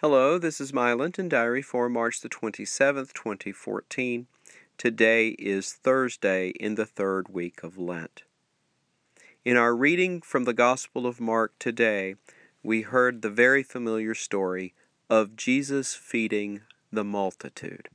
Hello, this is my Lenten Diary for March the 27th, 2014. Today is Thursday in the third week of Lent. In our reading from the Gospel of Mark today, we heard the very familiar story of Jesus feeding the multitude.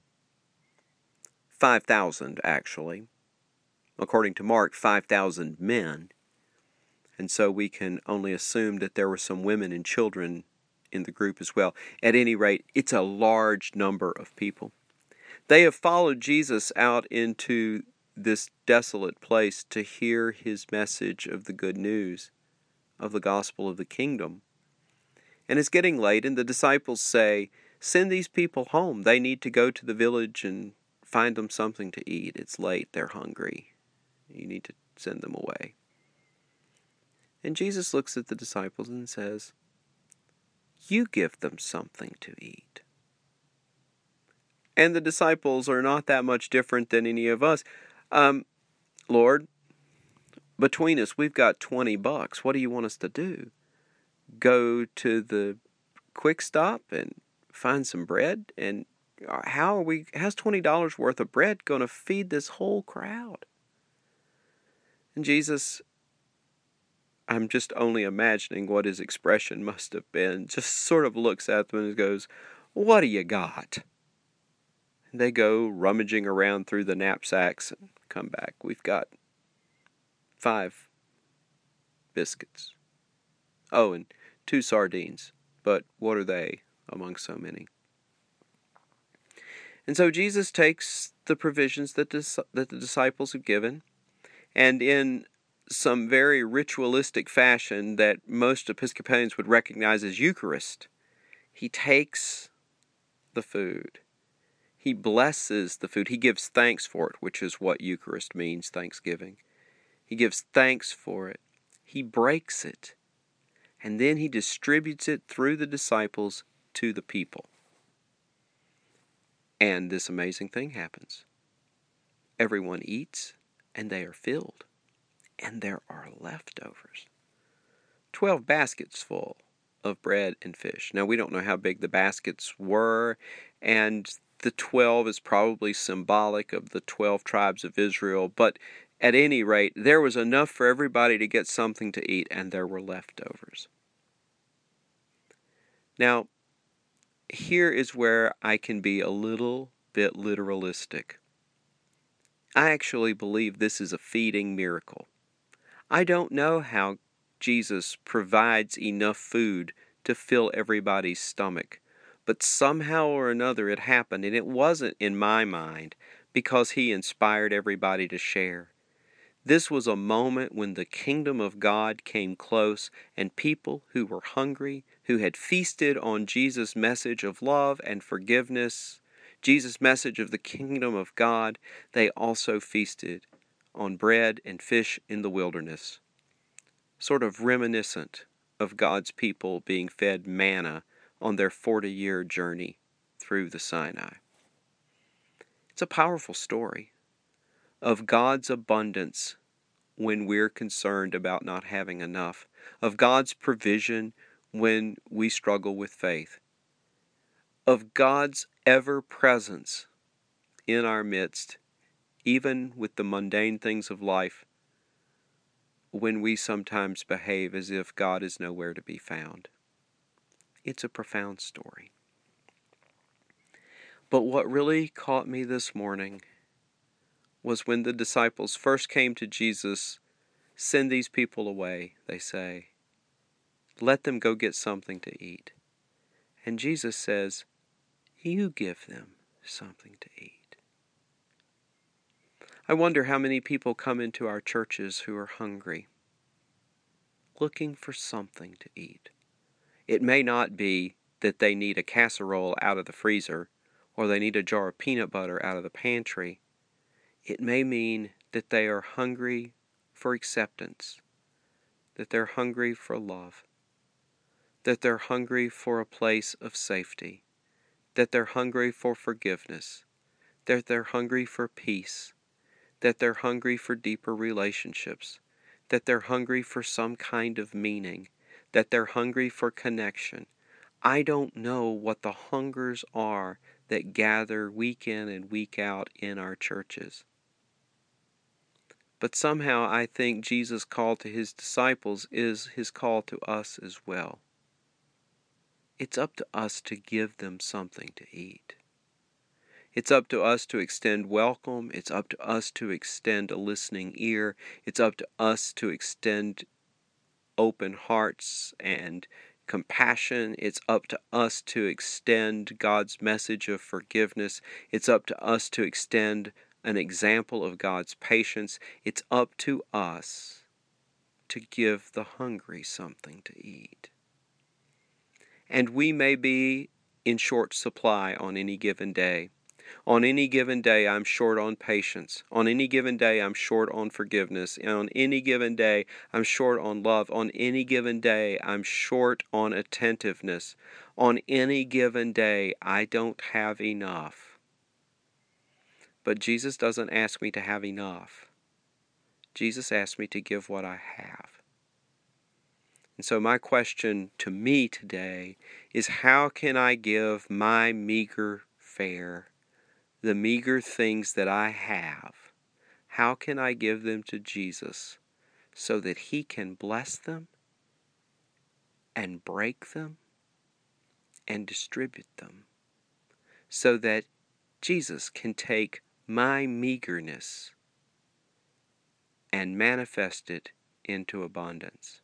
5,000, actually. According to Mark, 5,000 men. And so we can only assume that there were some women and children in the group as well. At any rate, it's a large number of people. They have followed Jesus out into this desolate place to hear his message of the good news, of the gospel of the kingdom. And it's getting late, and the disciples say, "Send these people home. They need to go to the village and find them something to eat. It's late. They're hungry. You need to send them away." And Jesus looks at the disciples and says, "You give them something to eat." And the disciples are not that much different than any of us. Lord, between us, we've got $20. What do you want us to do? Go to the quick stop and find some bread? And how's $20 worth of bread going to feed this whole crowd? And Jesus, I'm just only imagining what his expression must have been, just sort of looks at them and goes, "What do you got?" And they go rummaging around through the knapsacks and come back. "We've got 5 biscuits. Oh, and 2 sardines. But what are they among so many?" And so Jesus takes the provisions that the disciples have given, and in some very ritualistic fashion that most Episcopalians would recognize as Eucharist, he takes the food. He blesses the food. He gives thanks for it, which is what Eucharist means, thanksgiving. He gives thanks for it. He breaks it. And then he distributes it through the disciples to the people. And this amazing thing happens. Everyone eats, and they are filled. And there are leftovers. 12 baskets full of bread and fish. Now, we don't know how big the baskets were, and the 12 is probably symbolic of the 12 tribes of Israel, but at any rate, there was enough for everybody to get something to eat, and there were leftovers. Now, here is where I can be a little bit literalistic. I actually believe this is a feeding miracle. I don't know how Jesus provides enough food to fill everybody's stomach, but somehow or another it happened, and it wasn't, in my mind, because he inspired everybody to share. This was a moment when the kingdom of God came close, and people who were hungry, who had feasted on Jesus' message of love and forgiveness, Jesus' message of the kingdom of God, they also feasted on bread and fish in the wilderness, sort of reminiscent of God's people being fed manna on their 40-year journey through the Sinai. It's a powerful story of God's abundance when we're concerned about not having enough, of God's provision when we struggle with faith, of God's ever-presence in our midst, even with the mundane things of life, when we sometimes behave as if God is nowhere to be found. It's a profound story. But what really caught me this morning was when the disciples first came to Jesus. "Send these people away," they say. "Let them go get something to eat." And Jesus says, "You give them something to eat." I wonder how many people come into our churches who are hungry, looking for something to eat. It may not be that they need a casserole out of the freezer, or they need a jar of peanut butter out of the pantry. It may mean that they are hungry for acceptance, that they're hungry for love, that they're hungry for a place of safety, that they're hungry for forgiveness, that they're hungry for peace, that they're hungry for deeper relationships, that they're hungry for some kind of meaning, that they're hungry for connection. I don't know what the hungers are that gather week in and week out in our churches. But somehow I think Jesus' call to his disciples is his call to us as well. It's up to us to give them something to eat. It's up to us to extend welcome. It's up to us to extend a listening ear. It's up to us to extend open hearts and compassion. It's up to us to extend God's message of forgiveness. It's up to us to extend an example of God's patience. It's up to us to give the hungry something to eat. And we may be in short supply on any given day. On any given day, I'm short on patience. On any given day, I'm short on forgiveness. On any given day, I'm short on love. On any given day, I'm short on attentiveness. On any given day, I don't have enough. But Jesus doesn't ask me to have enough. Jesus asks me to give what I have. And so my question to me today is, how can I give my meager fare, the meager things that I have, how can I give them to Jesus so that he can bless them and break them and distribute them, so that Jesus can take my meagerness and manifest it into abundance?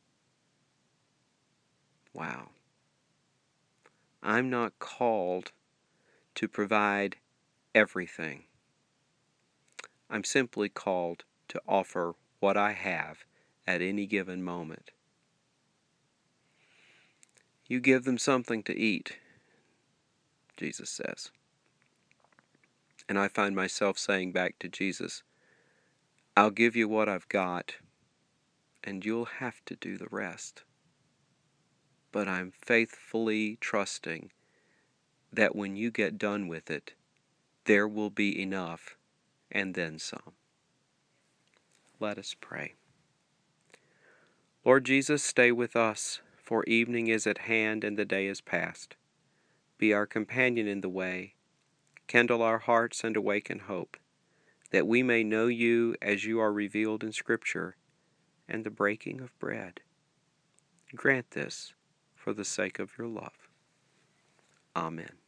Wow. I'm not called to provide everything. I'm simply called to offer what I have at any given moment. You give them something to eat, Jesus says. And I find myself saying back to Jesus, I'll give you what I've got, and you'll have to do the rest. But I'm faithfully trusting that when you get done with it, there will be enough, and then some. Let us pray. Lord Jesus, stay with us, for evening is at hand and the day is past. Be our companion in the way, kindle our hearts and awaken hope, that we may know you as you are revealed in Scripture and the breaking of bread. Grant this for the sake of your love. Amen.